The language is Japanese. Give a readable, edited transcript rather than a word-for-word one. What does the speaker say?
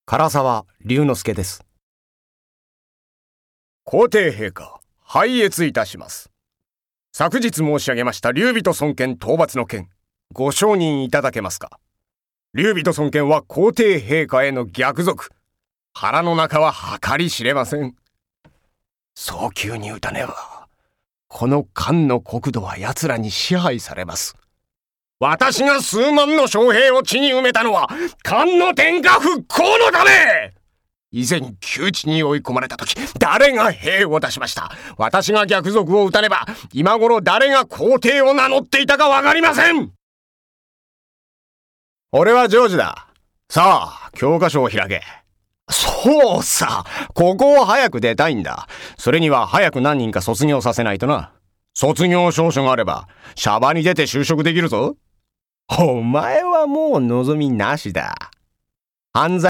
唐沢龍之介です。 皇帝陛下、拝謁いたします。昨日申し上げました劉備と孫権討伐の件、ご承認いただけますか。劉備と孫権は皇帝陛下への逆賊。腹の中は計り知れません。 早急に撃たねば、この漢の国土は奴らに支配されます。 私が数万の将兵を地に埋めたのは漢の天下復興のため。以前窮地に追い込まれた時、誰が兵を出しました。私が逆賊を撃たねば、今頃誰が皇帝を名乗っていたかわかりません。俺はジョージだ。さあ、教科書を開け。そうさ、ここを早く出たいんだ。それには早く何人か卒業させないとな。卒業証書があればシャバに出て就職できるぞ。 お前はもう望みなしだ。犯罪